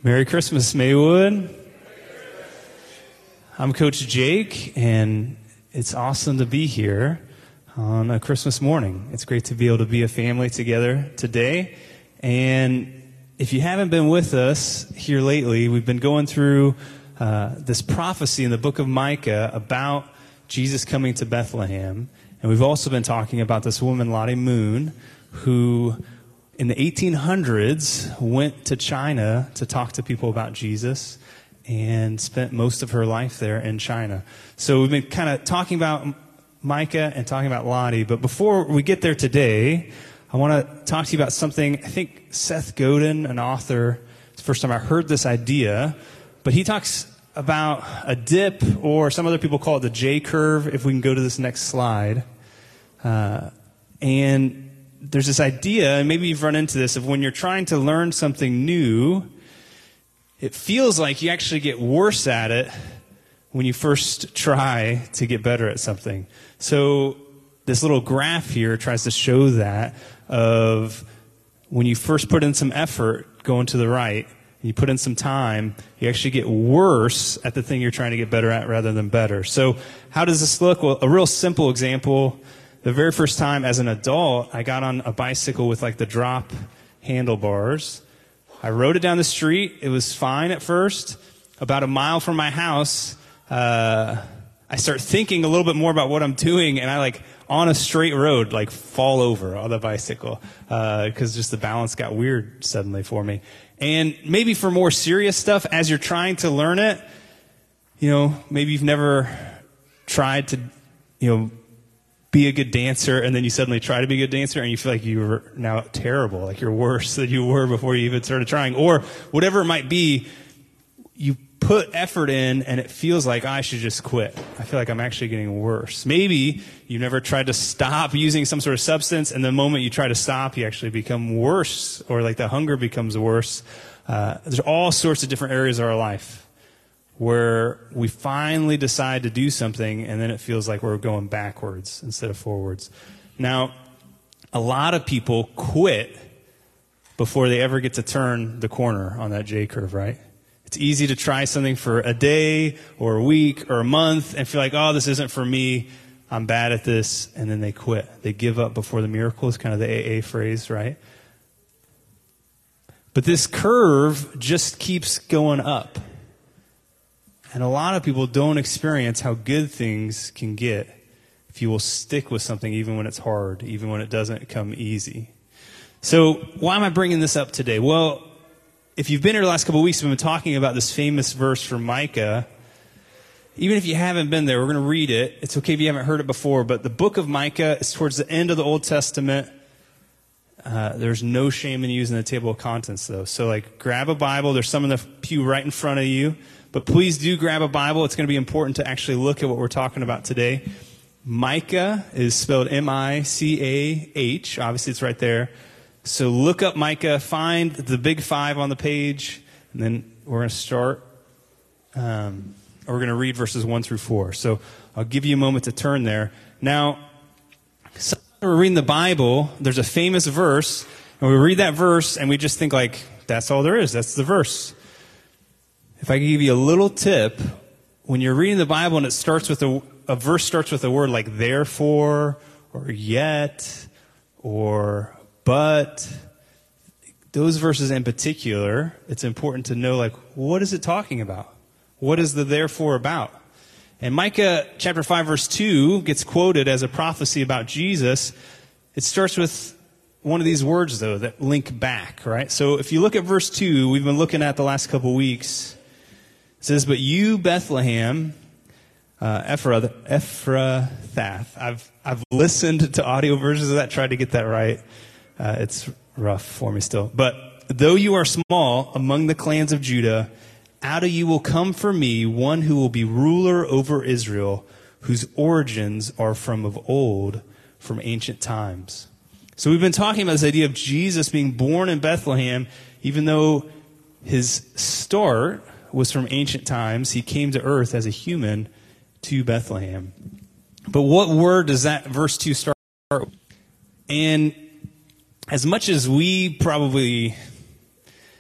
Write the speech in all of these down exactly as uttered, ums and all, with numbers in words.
Merry Christmas, Maywood. I'm Coach Jake, and it's awesome to be here on a Christmas morning. It's great to be able to be a family together today. And if you haven't been with us here lately, we've been going through uh, this prophecy in the book of Micah about Jesus coming to Bethlehem. And we've also been talking about this woman, Lottie Moon, who in the eighteen hundreds went to China to talk to people about Jesus and spent most of her life there in China. So we've been kind of talking about Micah and talking about Lottie. But before we get there today, I want to talk to you about something. I think Seth Godin, an author, it's the first time I heard this idea, but he talks about a dip, or some other people call it the J curve, if we can go to this next slide. Uh, and there's this idea, and maybe you've run into this, of when you're trying to learn something new, it feels like you actually get worse at it when you first try to get better at something. So this little graph here tries to show that, of when you first put in some effort going to the right, and you put in some time, you actually get worse at the thing you're trying to get better at rather than better. So how does this look? Well, a real simple example. The very first time as an adult, I got on a bicycle with like the drop handlebars. I rode it down the street. It was fine at first. About a mile from my house, uh, I start thinking a little bit more about what I'm doing, and I like on a straight road, like fall over on the bicycle because uh, just the balance got weird suddenly for me. And maybe for more serious stuff, as you're trying to learn it, you know, maybe you've never tried to, you know, be a good dancer, and then you suddenly try to be a good dancer, and you feel like you're now terrible, like you're worse than you were before you even started trying. Or whatever it might be, you put effort in, and it feels like, oh, I should just quit. I feel like I'm actually getting worse. Maybe you never tried to stop using some sort of substance, and the moment you try to stop, you actually become worse, or like the hunger becomes worse. Uh, there's all sorts of different areas of our life where we finally decide to do something, and then it feels like we're going backwards instead of forwards. Now, a lot of people quit before they ever get to turn the corner on that J curve, right? It's easy to try something for a day or a week or a month and feel like, oh, this isn't for me, I'm bad at this, and then they quit. They give up before the miracle is kind of the A A phrase, right? But this curve just keeps going up. And a lot of people don't experience how good things can get if you will stick with something even when it's hard, even when it doesn't come easy. So why am I bringing this up today? Well, if you've been here the last couple of weeks, we've been talking about this famous verse from Micah. Even if you haven't been there, we're going to read it. It's okay if you haven't heard it before, but the book of Micah is towards the end of the Old Testament. Uh, there's no shame in using the table of contents, though. So, like, grab a Bible. There's some in the pew right in front of you. But please do grab a Bible. It's going to be important to actually look at what we're talking about today. Micah is spelled M I C A H. Obviously, it's right there. So look up Micah, find the big five on the page, and then we're going to start. Um, we're going to read verses one through four. So I'll give you a moment to turn there. Now, sometimes we're reading the Bible, there's a famous verse, and we read that verse, and we just think like, that's all there is. That's the verse. If I could give you a little tip, when you're reading the Bible and it starts with a, a verse starts with a word like therefore, or yet, or but, those verses in particular, it's important to know, like, what is it talking about? What is the therefore about? And Micah chapter five, verse two gets quoted as a prophecy about Jesus. It starts with one of these words, though, that link back, right? So if you look at verse two, we've been looking at the last couple of weeks. It says, but you, Bethlehem, uh, Ephrath, Ephrathath. I've, I've listened to audio versions of that, tried to get that right. Uh, it's rough for me still. But though you are small among the clans of Judah, out of you will come for me one who will be ruler over Israel, whose origins are from of old, from ancient times. So we've been talking about this idea of Jesus being born in Bethlehem, even though his start was from ancient times. He came to earth as a human to Bethlehem. But what word does that verse two start with? And as much as we probably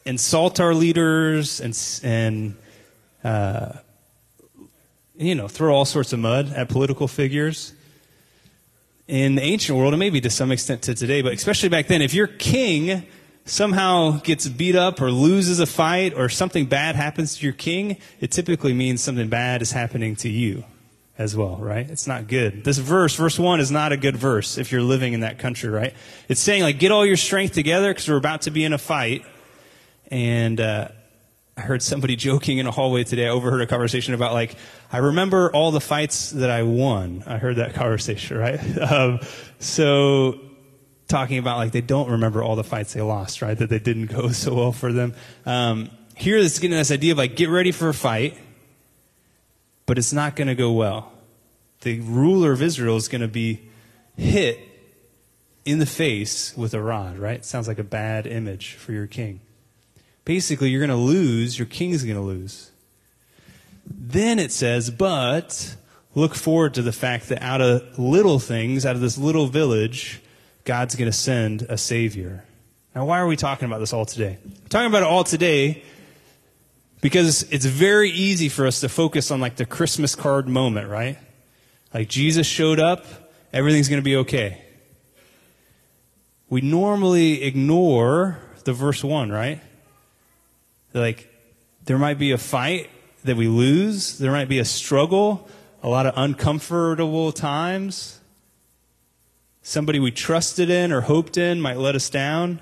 insult our leaders and, and uh, you know, throw all sorts of mud at political figures. In the ancient world, and maybe to some extent to today, but especially back then, if your king somehow gets beat up or loses a fight or something bad happens to your king, it typically means something bad is happening to you as well, right? It's not good. This verse, verse one, is not a good verse if you're living in that country, right? It's saying, like, get all your strength together because we're about to be in a fight. And uh, I heard somebody joking in a hallway today. I overheard a conversation about, like, I remember all the fights that I won. I heard that conversation, right? um, so talking about, like, they don't remember all the fights they lost, right? That they didn't go so well for them. Um, here it's getting this idea of, like, get ready for a fight, but it's not going to go well. The ruler of Israel is going to be hit in the face with a rod, right? Sounds like a bad image for your king. Basically, you're going to lose. Your king's going to lose. Then it says, but look forward to the fact that out of little things, out of this little village, God's going to send a Savior. Now, why are we talking about this all today? We're talking about it all today because it's very easy for us to focus on, like, the Christmas card moment, right? Like, Jesus showed up, everything's going to be okay. We normally ignore the verse one, right? Like, there might be a fight that we lose. There might be a struggle, a lot of uncomfortable times. Somebody we trusted in or hoped in might let us down.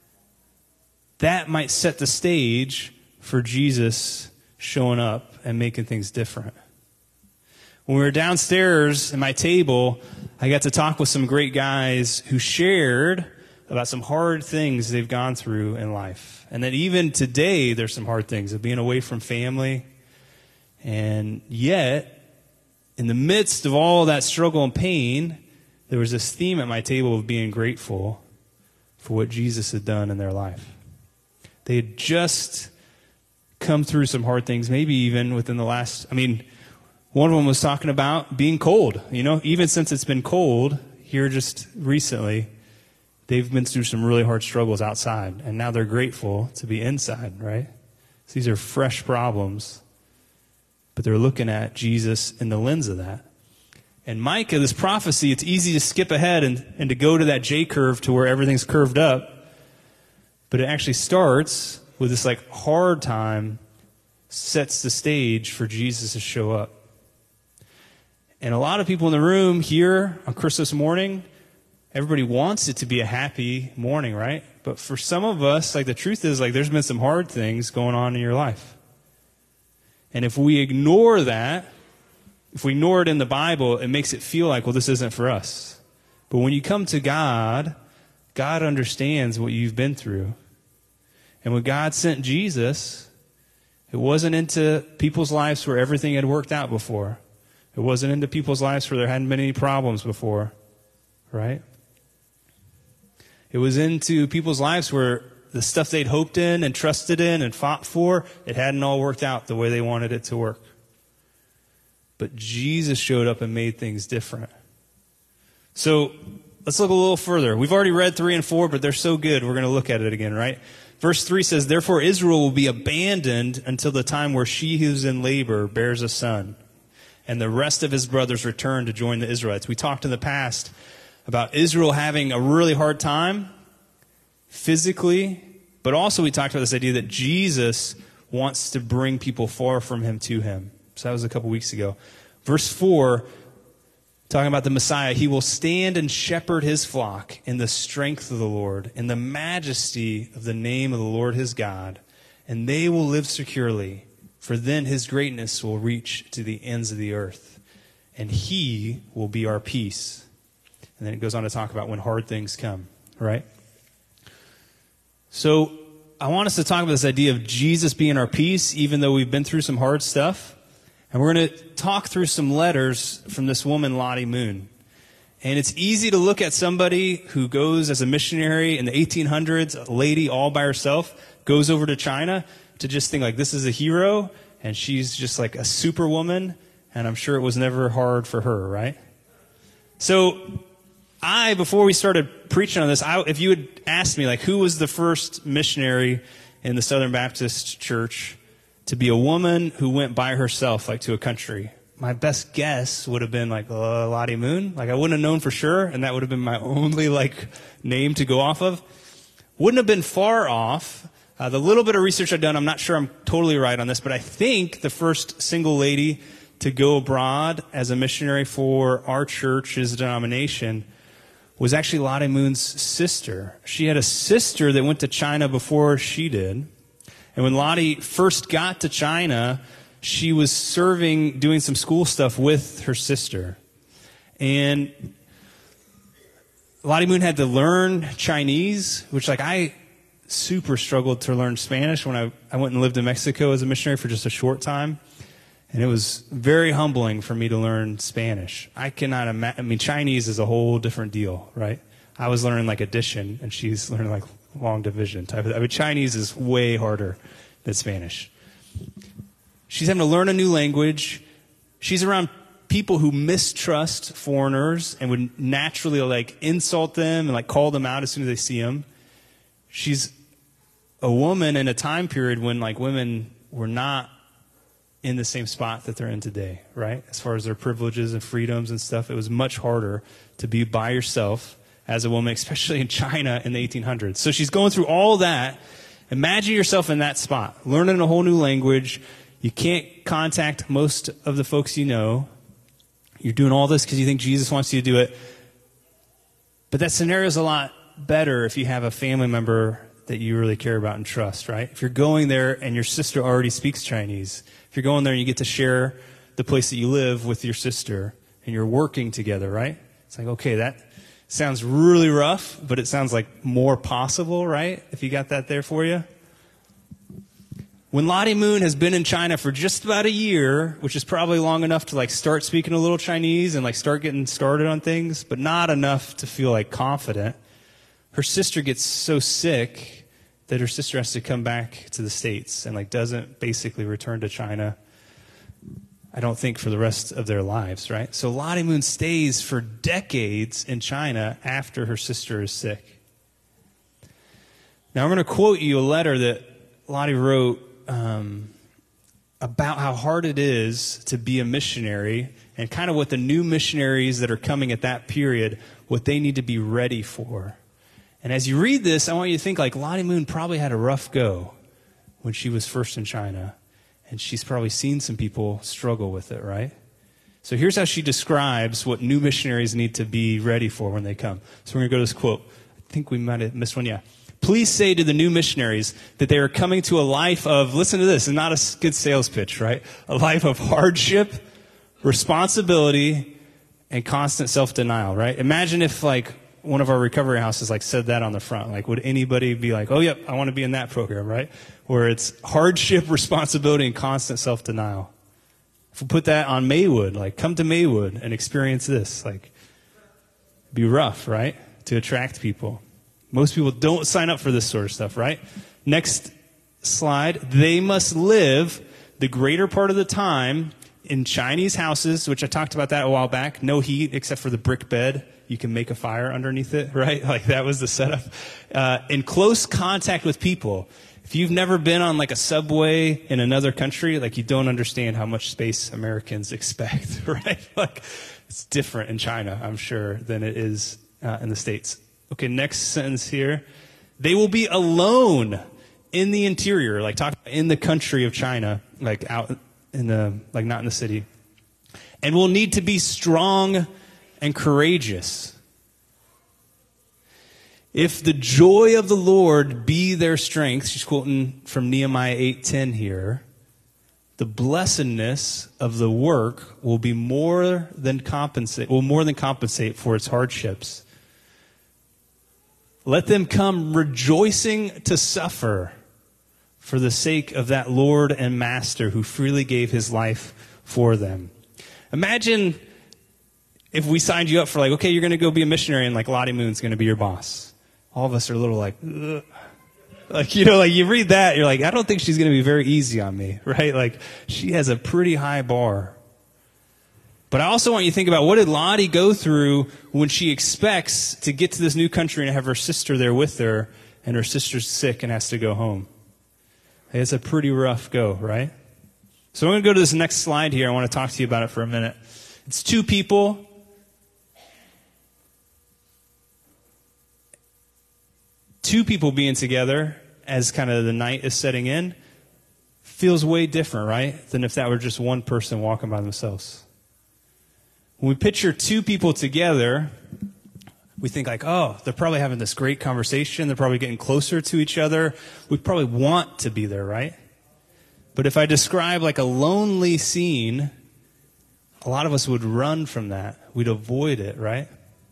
That might set the stage for Jesus showing up and making things different. When we were downstairs at my table, I got to talk with some great guys who shared about some hard things they've gone through in life. And that even today, there's some hard things of being away from family. And yet, in the midst of all that struggle and pain, there was this theme at my table of being grateful for what Jesus had done in their life. They had just come through some hard things, maybe even within the last, I mean, one of them was talking about being cold. You know, even since it's been cold here just recently, they've been through some really hard struggles outside, and now they're grateful to be inside, right? So these are fresh problems, but they're looking at Jesus in the lens of that. And Micah, this prophecy, it's easy to skip ahead and, and to go to that J-curve to where everything's curved up, but it actually starts with this, like, hard time, sets the stage for Jesus to show up. And a lot of people in the room here on Christmas morning, everybody wants it to be a happy morning, right? But for some of us, like, the truth is, like, there's been some hard things going on in your life. And if we ignore that, if we ignore it in the Bible, it makes it feel like, well, this isn't for us. But when you come to God, God understands what you've been through. And when God sent Jesus, it wasn't into people's lives where everything had worked out before. It wasn't into people's lives where there hadn't been any problems before, right? It was into people's lives where the stuff they'd hoped in and trusted in and fought for, it hadn't all worked out the way they wanted it to work. But Jesus showed up and made things different. So let's look a little further. We've already read three and four, but they're so good, we're going to look at it again, right? Verse three says, therefore Israel will be abandoned until the time where she who's in labor bears a son, and the rest of his brothers return to join the Israelites. We talked in the past about Israel having a really hard time physically, but also we talked about this idea that Jesus wants to bring people far from him to him. So that was a couple weeks ago. Verse four, talking about the Messiah, he will stand and shepherd his flock in the strength of the Lord, in the majesty of the name of the Lord his God, and they will live securely, for then his greatness will reach to the ends of the earth, and he will be our peace. And then it goes on to talk about when hard things come, right? So I want us to talk about this idea of Jesus being our peace, even though we've been through some hard stuff. And we're going to talk through some letters from this woman, Lottie Moon. And it's easy to look at somebody who goes as a missionary in the eighteen hundreds, a lady all by herself, goes over to China, to just think like this is a hero, and she's just like a superwoman, and I'm sure it was never hard for her, right? So I, before we started preaching on this, I, if you had asked me, like, who was the first missionary in the Southern Baptist Church to be a woman who went by herself, like to a country. My best guess would have been like uh, Lottie Moon. Like I wouldn't have known for sure, and that would have been my only like name to go off of. Wouldn't have been far off. Uh, the little bit of research I've done, I'm not sure I'm totally right on this, but I think the first single lady to go abroad as a missionary for our church's denomination was actually Lottie Moon's sister. She had a sister that went to China before she did. And when Lottie first got to China, she was serving, doing some school stuff with her sister. And Lottie Moon had to learn Chinese, which like I super struggled to learn Spanish when I, I went and lived in Mexico as a missionary for just a short time. And it was very humbling for me to learn Spanish. I cannot imagine, I mean, Chinese is a whole different deal, right? I was learning like addition, and she's learning like long division type of, I mean, Chinese is way harder than Spanish. She's having to learn a new language. She's around people who mistrust foreigners and would naturally like insult them and like call them out as soon as they see them. She's a woman in a time period when like women were not in the same spot that they're in today, right? As far as their privileges and freedoms and stuff, it was much harder to be by yourself as a woman, especially in China in the eighteen hundreds. So she's going through all that. Imagine yourself in that spot, learning a whole new language. You can't contact most of the folks you know. You're doing all this because you think Jesus wants you to do it. But that scenario is a lot better if you have a family member that you really care about and trust, right? If you're going there and your sister already speaks Chinese, if you're going there and you get to share the place that you live with your sister and you're working together, right? It's like, okay, that sounds really rough, but it sounds like more possible, right? If you got that there for you. When Lottie Moon has been in China for just about a year, which is probably long enough to like start speaking a little Chinese and like start getting started on things, but not enough to feel like confident, her sister gets so sick that her sister has to come back to the States and like doesn't basically return to China, I don't think, for the rest of their lives, right? So Lottie Moon stays for decades in China after her sister is sick. Now I'm going to quote you a letter that Lottie wrote um, about how hard it is to be a missionary and kind of what the new missionaries that are coming at that period, what they need to be ready for. And as you read this, I want you to think like Lottie Moon probably had a rough go when she was first in China. And she's probably seen some people struggle with it, right? So here's how she describes what new missionaries need to be ready for when they come. So we're going to go to this quote. I think we might have missed one, yeah. Please say to the new missionaries that they are coming to a life of, listen to this, and not a good sales pitch, right? A life of hardship, responsibility, and constant self-denial, right? Imagine if like one of our recovery houses like said that on the front. Like, would anybody be like, oh, yep, I want to be in that program, right? Where it's hardship, responsibility, and constant self-denial. If we put that on Maywood, like, come to Maywood and experience this. Like, it'd be rough, right? To attract people. Most people don't sign up for this sort of stuff, right? Next slide. They must live the greater part of the time in Chinese houses, which I talked about that a while back. No heat except for the brick bed. You can make a fire underneath it, right? Like that was the setup. Uh, in close contact with people. If you've never been on like a subway in another country, like you don't understand how much space Americans expect, right? Like it's different in China, I'm sure, than it is uh, in the States. Okay, next sentence here. They will be alone in the interior, like talk in the country of China, like out in the, like not in the city. And will need to be strong and courageous. If the joy of the Lord be their strength, she's quoting from Nehemiah eight ten here, the blessedness of the work will be more than compensate, will more than compensate for its hardships. Let them come rejoicing to suffer for the sake of that Lord and Master who freely gave his life for them. Imagine if we signed you up for like, okay, you're going to go be a missionary and like Lottie Moon's going to be your boss. All of us are a little like, ugh. Like, you know, like you read that, you're like, I don't think she's going to be very easy on me, right? Like she has a pretty high bar. But I also want you to think about what did Lottie go through when she expects to get to this new country and have her sister there with her and her sister's sick and has to go home. It's a pretty rough go, right? So I'm going to go to this next slide here. I want to talk to you about it for a minute. It's two people. Two people being together as kind of the night is setting in feels way different, right, than if that were just one person walking by themselves. When we picture two people together, we think like, oh, they're probably having this great conversation. They're probably getting closer to each other. We probably want to be there, right? But if I describe like a lonely scene, a lot of us would run from that. We'd avoid it, right?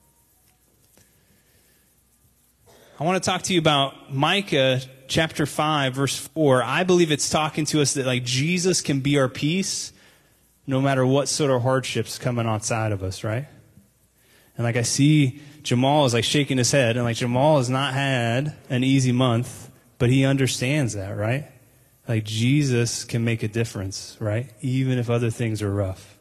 I want to talk to you about Micah chapter five, verse four. I believe it's talking to us that like Jesus can be our peace no matter what sort of hardships coming outside of us, right? And like I see Jamal is like shaking his head, and like Jamal has not had an easy month, but he understands that, right? Like Jesus can make a difference, right? Even if other things are rough.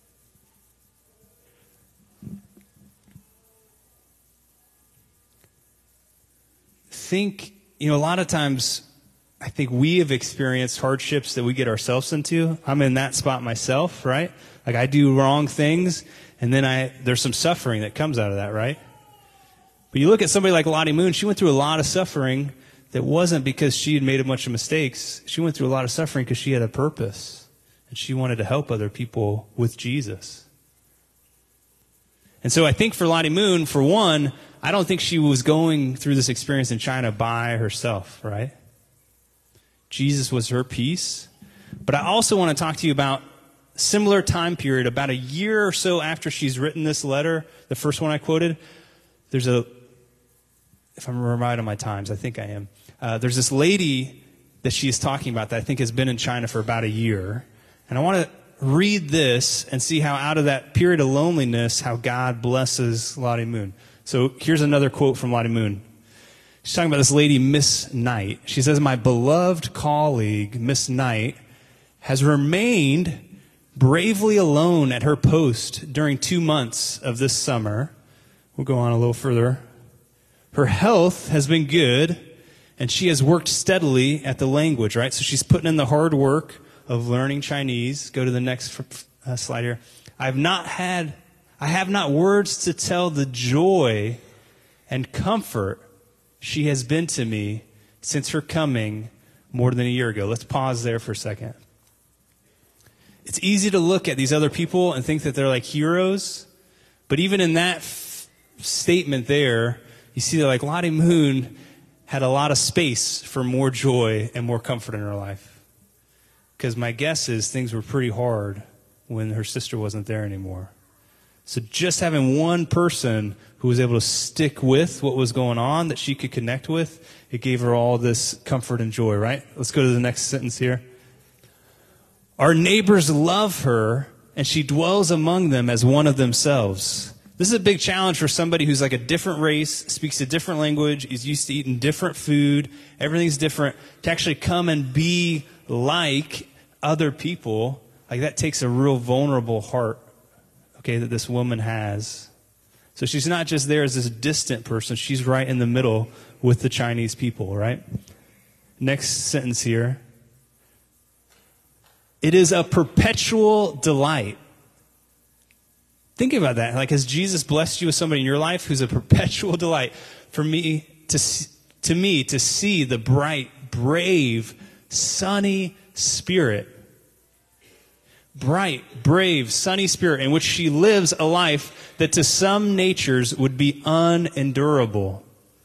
Think, you know, a lot of times I think we have experienced hardships that we get ourselves into. I'm in that spot myself, right? Like I do wrong things, and then I there's some suffering that comes out of that, right? But you look at somebody like Lottie Moon, she went through a lot of suffering that wasn't because she had made a bunch of mistakes. She went through a lot of suffering because she had a purpose, and she wanted to help other people with Jesus. And so I think for Lottie Moon, for one, I don't think she was going through this experience in China by herself, right? Jesus was her peace. But I also want to talk to you about a similar time period, about a year or so after she's written this letter, the first one I quoted. There's a, if I'm right on my times, I think I am. Uh, there's this lady that she is talking about that I think has been in China for about a year. And I want to read this and see how out of that period of loneliness, how God blesses Lottie Moon. So here's another quote from Lottie Moon. She's talking about this lady, Miss Knight. She says, "My beloved colleague, Miss Knight, has remained bravely alone at her post during two months of this summer." We'll go on a little further. "Her health has been good, and she has worked steadily at the language," right? So she's putting in the hard work of learning Chinese. Go to the next uh, slide here. "I have not had, I have not words to tell the joy and comfort she has been to me since her coming more than a year ago." Let's pause there for a second. It's easy to look at these other people and think that they're like heroes, but even in that f- statement there, you see that like Lottie Moon had a lot of space for more joy and more comfort in her life. Because my guess is things were pretty hard when her sister wasn't there anymore. So just having one person who was able to stick with what was going on that she could connect with, it gave her all this comfort and joy, right? Let's go to the next sentence here. "Our neighbors love her, and she dwells among them as one of themselves." This is a big challenge for somebody who's like a different race, speaks a different language, is used to eating different food, everything's different, to actually come and be like other people. Like that takes a real vulnerable heart, okay, that this woman has. So she's not just there as this distant person, she's right in the middle with the Chinese people, right? Next sentence here. "It is a perpetual delight." Think about that. Like, has Jesus blessed you with somebody in your life who's a perpetual delight for me to to me to see the bright, brave, sunny spirit, bright, brave, sunny spirit in which she lives a life that to some natures would be unendurable.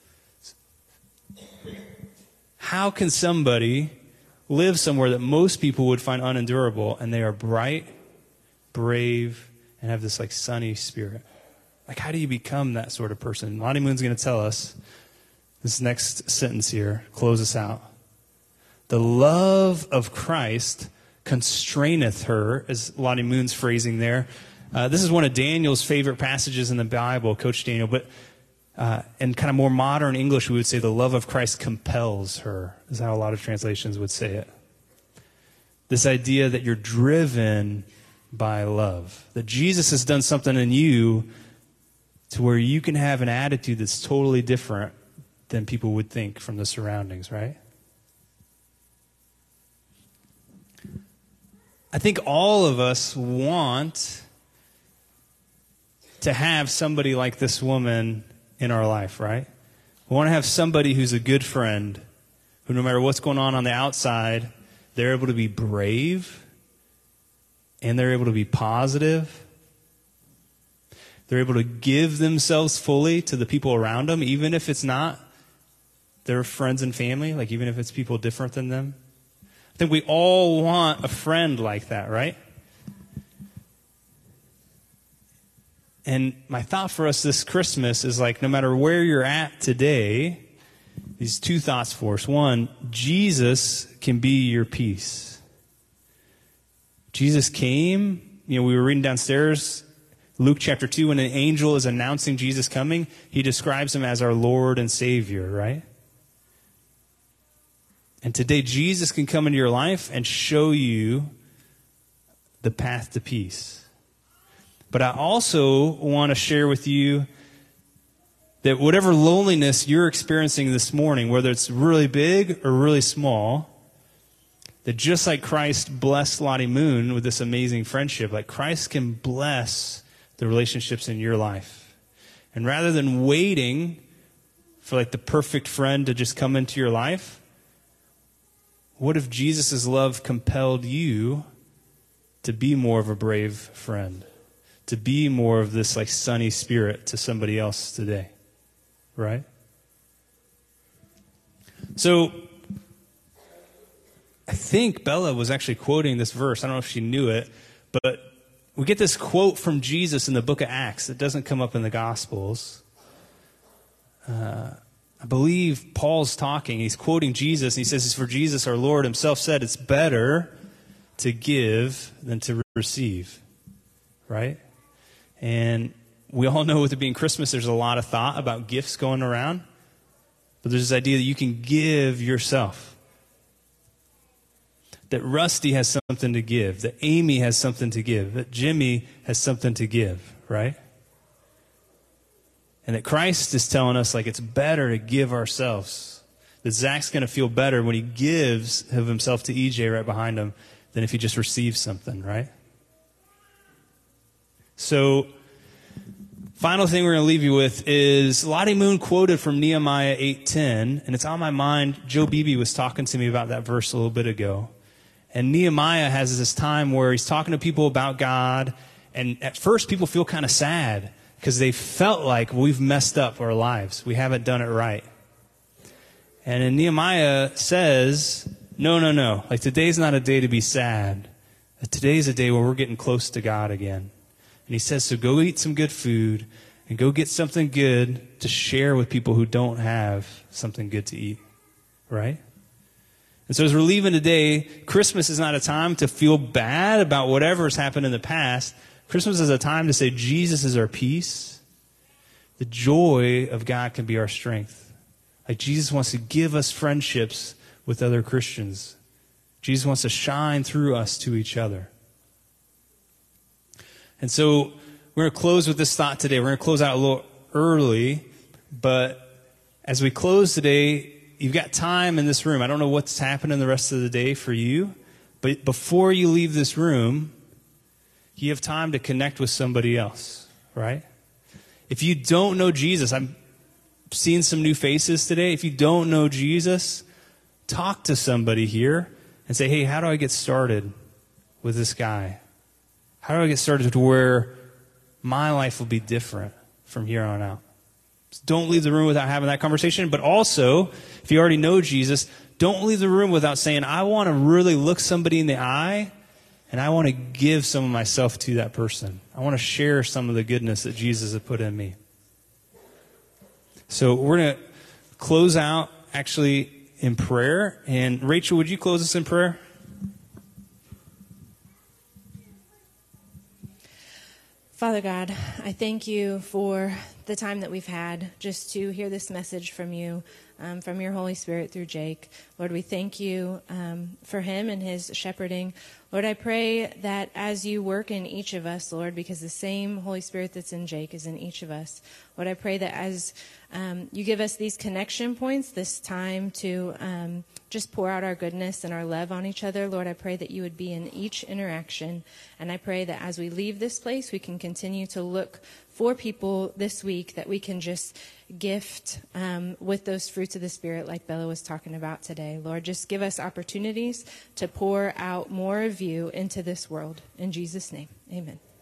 How can somebody live somewhere that most people would find unendurable, and they are bright, brave, and have this like sunny spirit? Like, how do you become that sort of person? Lottie Moon's going to tell us this next sentence here, close us out. "The love of Christ constraineth her," is Lottie Moon's phrasing there. Uh, this is one of Daniel's favorite passages in the Bible, Coach Daniel, but uh, in kind of more modern English, we would say the love of Christ compels her, is how a lot of translations would say it. This idea that you're driven by love, that Jesus has done something in you to where you can have an attitude that's totally different than people would think from the surroundings, right? I think all of us want to have somebody like this woman in our life, right? We want to have somebody who's a good friend, who no matter what's going on on the outside, they're able to be brave, and they're able to be positive. They're able to give themselves fully to the people around them, even if it's not their friends and family, like even if it's people different than them. I think we all want a friend like that, right? And my thought for us this Christmas is like, no matter where you're at today, these two thoughts for us. One, Jesus can be your peace. Jesus came, you know, we were reading downstairs, Luke chapter two, when an angel is announcing Jesus coming, he describes him as our Lord and Savior, right? And today, Jesus can come into your life and show you the path to peace. But I also want to share with you that whatever loneliness you're experiencing this morning, whether it's really big or really small, that just like Christ blessed Lottie Moon with this amazing friendship, like Christ can bless the relationships in your life. And rather than waiting for like the perfect friend to just come into your life, what if Jesus' love compelled you to be more of a brave friend? To be more of this like sunny spirit to somebody else today? Right? So, I think Bella was actually quoting this verse. I don't know if she knew it, but we get this quote from Jesus in the book of Acts. It doesn't come up in the Gospels. Uh, I believe Paul's talking. He's quoting Jesus, and he says, "For Jesus, our Lord himself said, it's better to give than to receive." Right? And we all know with it being Christmas, there's a lot of thought about gifts going around. But there's this idea that you can give yourself. That Rusty has something to give. That Amy has something to give. That Jimmy has something to give, right? And that Christ is telling us, like, it's better to give ourselves. That Zach's going to feel better when he gives of himself to E J right behind him than if he just receives something, right? So, final thing we're going to leave you with is Lottie Moon quoted from Nehemiah eight ten, and it's on my mind. Joe Beebe was talking to me about that verse a little bit ago. And Nehemiah has this time where he's talking to people about God, and at first people feel kind of sad because they felt like we've messed up our lives. We haven't done it right. And then Nehemiah says, no, no, no. Like, today's not a day to be sad. Today's a day where we're getting close to God again. And he says, so go eat some good food and go get something good to share with people who don't have something good to eat. Right? And so as we're leaving today, Christmas is not a time to feel bad about whatever has happened in the past. Christmas is a time to say Jesus is our peace. The joy of God can be our strength. Like, Jesus wants to give us friendships with other Christians. Jesus wants to shine through us to each other. And so we're going to close with this thought today. We're going to close out a little early, but as we close today, you've got time in this room. I don't know what's happening the rest of the day for you, but before you leave this room, you have time to connect with somebody else, right? If you don't know Jesus, I'm seeing some new faces today. If you don't know Jesus, talk to somebody here and say, hey, how do I get started with this guy? How do I get started to where my life will be different from here on out? So don't leave the room without having that conversation. But also, if you already know Jesus, don't leave the room without saying, I want to really look somebody in the eye, and I want to give some of myself to that person. I want to share some of the goodness that Jesus has put in me. So we're going to close out actually in prayer. And Rachel, would you close us in prayer? Father God, I thank you for the time that we've had just to hear this message from you, um, from your Holy Spirit through Jake. Lord, we thank you um, for him and his shepherding. Lord, I pray that as you work in each of us, Lord, because the same Holy Spirit that's in Jake is in each of us, Lord, I pray that as um, you give us these connection points, this time to um, just pour out our goodness and our love on each other. Lord, I pray that you would be in each interaction. And I pray that as we leave this place, we can continue to look for people this week that we can just gift um, with those fruits of the Spirit like Bella was talking about today. Lord, just give us opportunities to pour out more of you into this world. In Jesus' name, amen.